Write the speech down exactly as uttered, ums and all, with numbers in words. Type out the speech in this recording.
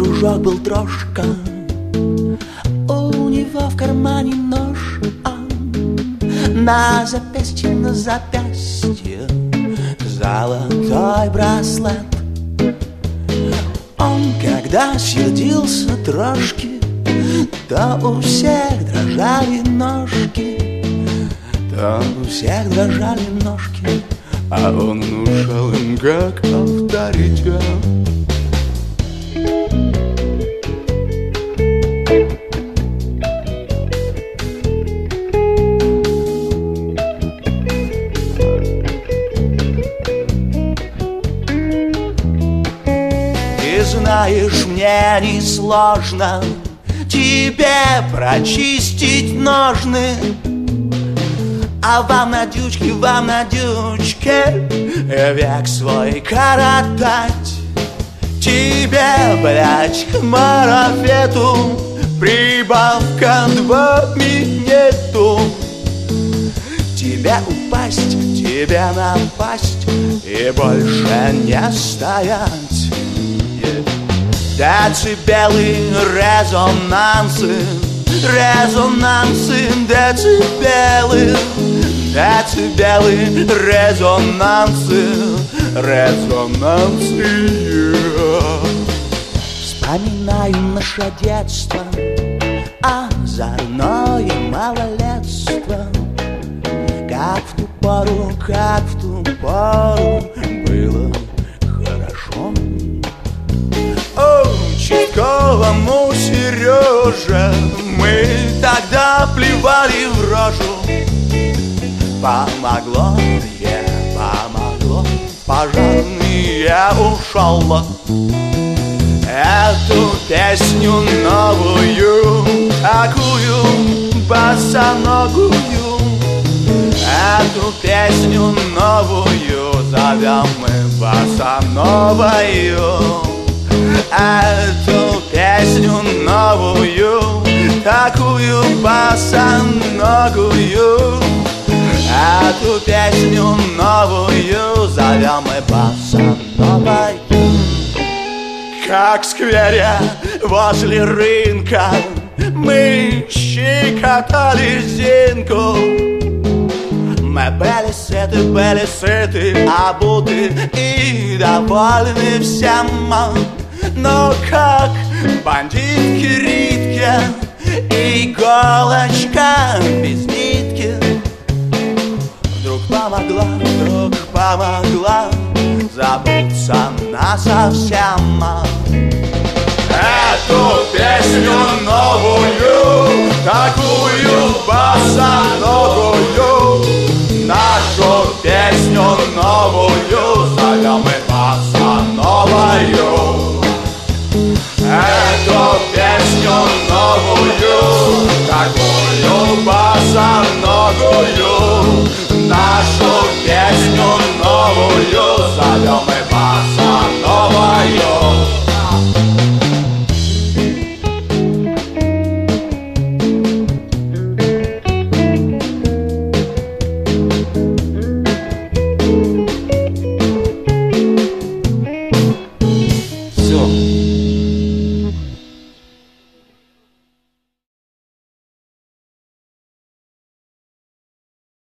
дружок был трошка, у него в кармане нож, а на запястье, на запястье золотой браслет. Он, когда сердился трошки, то у всех дрожали ножки, то у всех дрожали ножки, а он внушал им как авторитет. Знаешь, мне несложно тебе прочистить ножны, а вам, Надючке, вам, Надючке, век свой коротать. Тебе, блядь, к марафету прибавка два минету. Тебе упасть, тебе напасть и больше не стоять. Децибелы, резонансы, резонансы, децибелы, децибелы, резонансы, резонансы. Вспоминаю наше детство, озорное малолетство. Как в ту пору, как в ту пору было хорошо. Участковому Сереже мы тогда плевали в рожу. Помогло, е, помогло, пожарный я ушел. Эту песню новую, такую босоногую, эту песню новую зовем мы босоновою. Эту песню новую, такую босоногую, эту песню новую зовем мы босоновой. Как в сквере возле рынка мы щекотали Зинку. Мы были сыты, были сыты, обуты и довольны всем. Но как бандитки Ритке, иголочка без нитки вдруг помогла, вдруг помогла забыться насовсем. Эту песню новую, такую босоногую, нашу песню новую зовем мы босоновою. Эту песню новую, такую босоногую, нашу